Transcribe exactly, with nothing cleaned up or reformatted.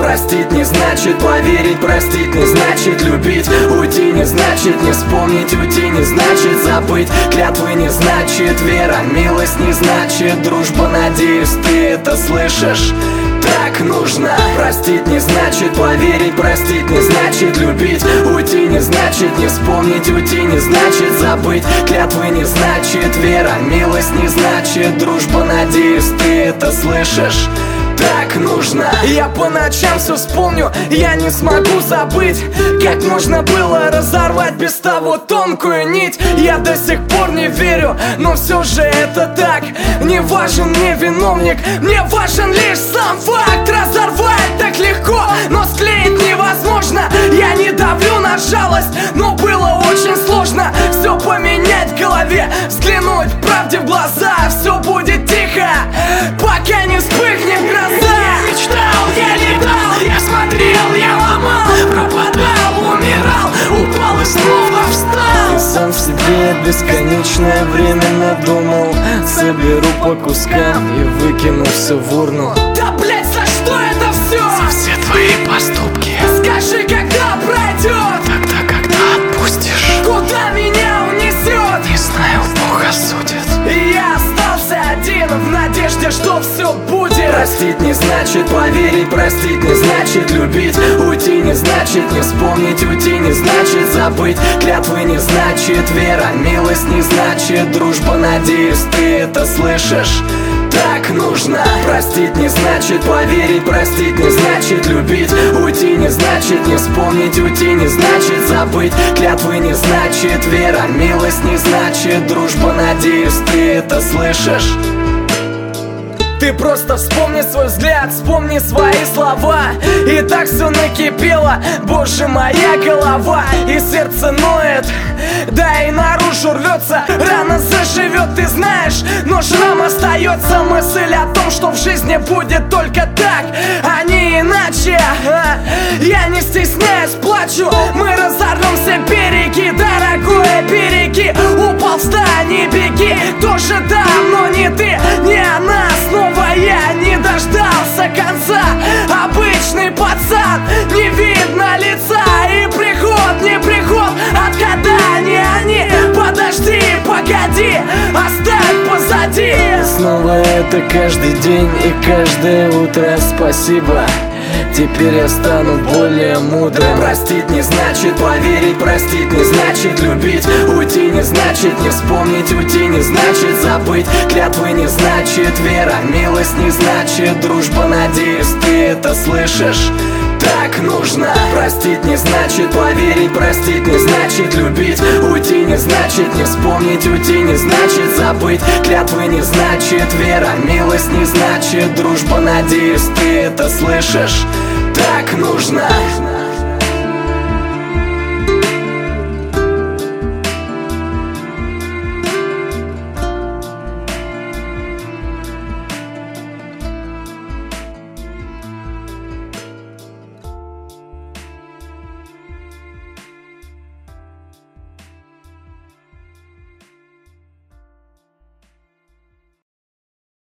Простить не значит поверить, простить не значит любить. Уйти не значит не вспомнить, уйти не значит забыть. Клятвы не значит вера, милость не значит дружба. Надеюсь, ты это слышишь. Так нужно. Простить не значит поверить, простить не значит любить. Уйти не значит не вспомнить, уйти не значит забыть. Клятвы не значит вера, милость не значит дружба. Надеюсь, ты это слышишь. Так нужно. Я по ночам все вспомню, я не смогу забыть, как можно было разорвать без того тонкую нить. Я до сих пор не верю, но все же это так. Не важен мне виновник, мне важен лишь сам факт. Разорвать так легко, но склеить невозможно. Я не давлю на жалость, но было очень сложно все поменять в голове, взглянуть правде в глаза. Все будет тихо, пока не вспыхнет гроза. Я мечтал, я летал, я смотрел, я ломал, пропадал, умирал, упал и снова встал. И сам в себе бесконечное время надумал. Соберу по кускам и выкину все в урну. Да блять, за что это все? За все твои поступки. Скажи, когда пройдет? Тогда, когда отпустишь. Куда меня унесет? Не знаю, Бог осудит. И я остался один в надежде, что все будет. Простить не значит поверить, простить не значит любить. Уйти не значит не вспомнить, уйти не значит забыть. Клятвы не значит вера, милость не значит дружба. Надеюсь, ты это слышишь. Так нужно. Простить не значит поверить, простить не значит любить. Уйти не значит не вспомнить, уйти не значит забыть. Клятвы не значит вера, милость не значит дружба. Надеюсь, ты это слышишь. Ты просто вспомни свой взгляд, вспомни свои слова. И так все накипело, боже, моя голова. И сердце ноет, да и наружу рвется. Рана заживет, ты знаешь, но шрам остается. Мысль о том, что в жизни будет только так, а не иначе. Я не стесняюсь, плачу. Мы разорвем все береги, дорогое, береги. Упал, встань и беги. Тоже там, но не ты, не она. Снова я не дождался конца. Обычный пацан, не видно лица. И приход, не приход, от года не они. Подожди, погоди, оставь позади. Снова это каждый день и каждое утро. Спасибо, теперь я стану более мудрым. Простить не значит поверить, простить не значит любить. Уйти не значит не вспомнить, уйти не значит забыть. Клятвы не значит вера, милость не значит дружба. Надеюсь, ты это слышишь. Так нужно. Простить не значит поверить, простить не значит любить. Уйти не значит не вспомнить, уйти не значит забыть. Клятвы не значит вера, милость не значит дружба. Надеюсь, ты это слышишь. Так нужно.